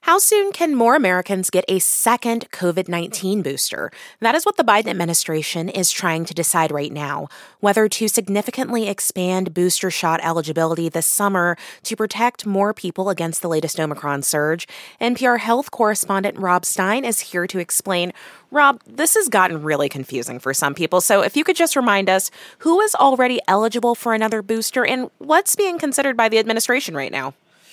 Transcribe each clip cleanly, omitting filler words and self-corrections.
How soon can more Americans get a second COVID-19 booster? That is what the Biden administration is trying to decide right now, whether to significantly expand booster shot eligibility this summer to protect more people against the latest Omicron surge. NPR health correspondent Rob Stein is here to explain. Rob, this has gotten really confusing for some people, so if you could just remind us who is already eligible for another booster and what's being considered by the administration right now.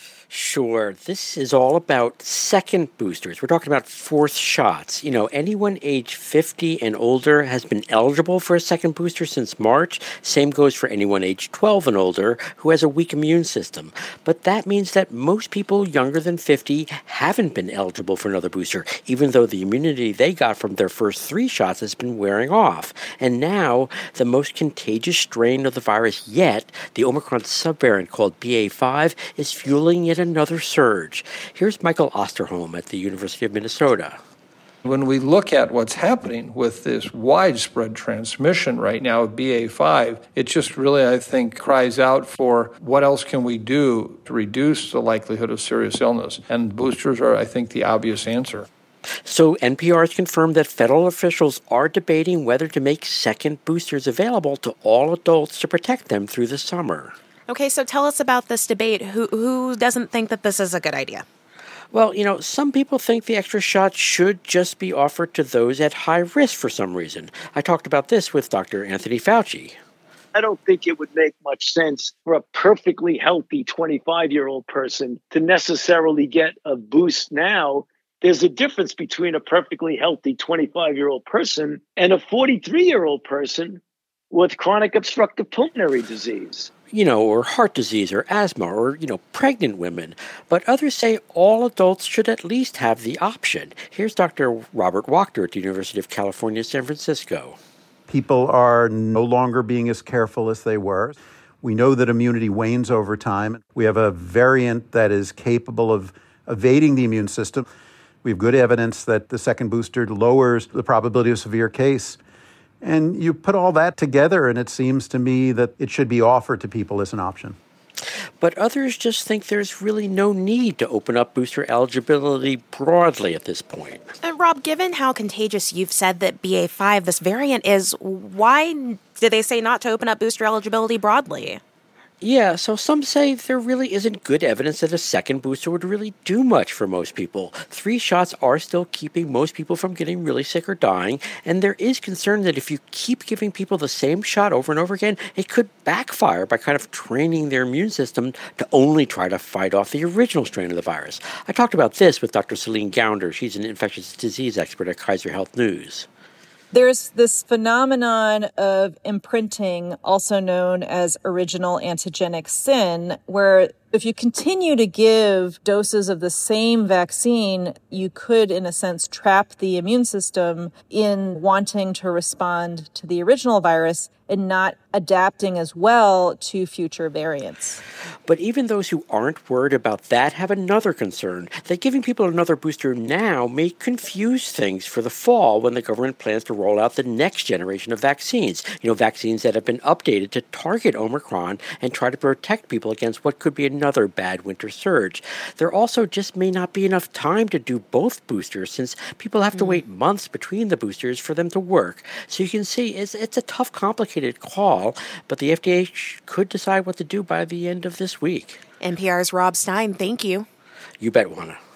Sure. This is all about second boosters. We're talking about fourth shots. Anyone age 50 and older has been eligible for a second booster since March. Same goes for anyone age 12 and older who has a weak immune system. But that means that most people younger than 50 haven't been eligible for another booster, even though the immunity they got from their first 3 shots has been wearing off. And now, the most contagious strain of the virus yet, the Omicron subvariant called BA.5, is fueling yet another surge. Here's Michael Osterholm at the University of Minnesota. When we look at what's happening with this widespread transmission right now of BA.5, it just really, I think, cries out for what else can we do to reduce the likelihood of serious illness. And boosters are, I think, the obvious answer. So NPR has confirmed that federal officials are debating whether to make second boosters available to all adults to protect them through the summer. Okay, so tell us about this debate. Who doesn't think that this is a good idea? Well, some people think the extra shot should just be offered to those at high risk for some reason. I talked about this with Dr. Anthony Fauci. I don't think it would make much sense for a perfectly healthy 25-year-old person to necessarily get a boost now. There's a difference between a perfectly healthy 25-year-old person and a 43-year-old person with chronic obstructive pulmonary disease. Or heart disease or asthma or, pregnant women. But others say all adults should at least have the option. Here's Dr. Robert Wachter at the University of California, San Francisco. People are no longer being as careful as they were. We know that immunity wanes over time. We have a variant that is capable of evading the immune system. We have good evidence that the second booster lowers the probability of severe case. And you put all that together, and it seems to me that it should be offered to people as an option. But others just think there's really no need to open up booster eligibility broadly at this point. Rob, given how contagious you've said that BA.5, this variant is, why did they say not to open up booster eligibility broadly? Yeah, so some say there really isn't good evidence that a second booster would really do much for most people. 3 shots are still keeping most people from getting really sick or dying, and there is concern that if you keep giving people the same shot over and over again, it could backfire by kind of training their immune system to only try to fight off the original strain of the virus. I talked about this with Dr. Celine Gounder. She's an infectious disease expert at Kaiser Health News. There's this phenomenon of imprinting, also known as original antigenic sin, where if you continue to give doses of the same vaccine, you could, in a sense, trap the immune system in wanting to respond to the original virus and not adapting as well to future variants. But even those who aren't worried about that have another concern, that giving people another booster now may confuse things for the fall when the government plans to roll out the next generation of vaccines. Vaccines that have been updated to target Omicron and try to protect people against what could be another bad winter surge. There also just may not be enough time to do both boosters since people have to wait months between the boosters for them to work. So you can see it's a tough, complicated call, but the FDA could decide what to do by the end of this week. NPR's Rob Stein, thank you. You bet, Juana.